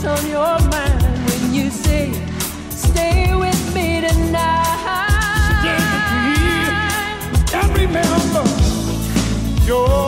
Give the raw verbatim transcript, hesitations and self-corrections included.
what's on your mind when you say, stay with me tonight. Stay with me and remember your